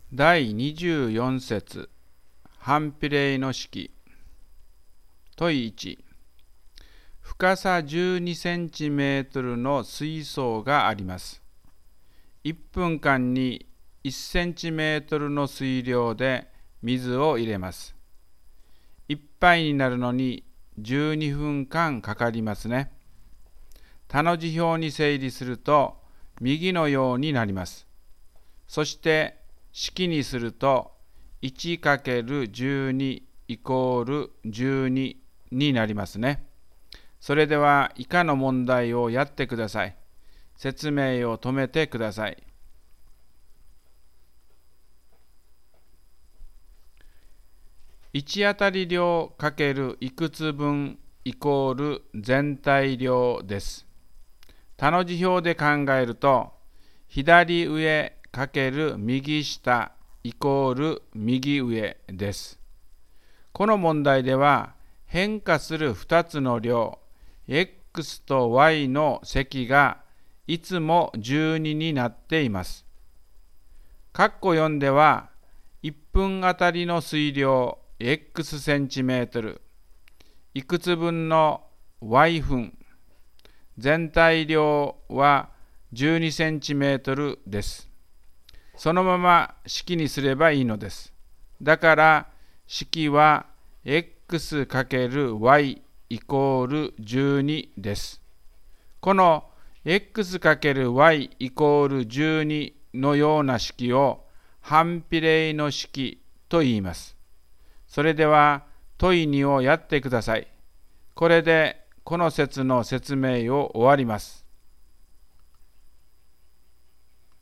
第24節反比例の式。問1、深さ12センチメートルの水槽があります。1分間に1センチメートルの水量で水を入れます。いっぱいになるのに12分間かかりますね。他の辞表に整理すると右のようになります。そして式にすると 1×12 イコール12になりますね。それでは以下の問題をやってください。説明を止めてください。1当たり量×いくつ分イコール全体量です。他の辞表で考えると、左上×右下イコール右上です。この問題では変化する2つの量 x と y の積がいつも12になっています。括弧4では1分あたりの水量 x センチメートルいくつ分の y 分全体量は12センチメートルです。そのまま式にすればいいのです。だから式は x×y イコール12です。この x×y イコール12のような式を反比例の式と言います。それでは問2をやってください。これでこの説の説明を終わります。